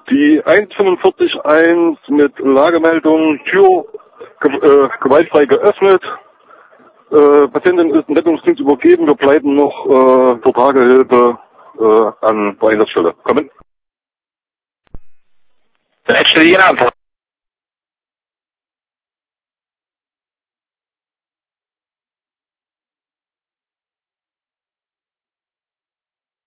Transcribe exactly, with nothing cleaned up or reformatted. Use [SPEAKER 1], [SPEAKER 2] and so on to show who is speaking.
[SPEAKER 1] Die eins fünfundvierzig eins mit Lagemeldung, Tür ge äh, gewaltfrei geöffnet. Äh, Patientin ist im Rettungsdienst übergeben. Wir bleiben noch äh, für Tagehilfe äh, an der Einsatzstelle. Kommen.
[SPEAKER 2] Einstellige Antwort.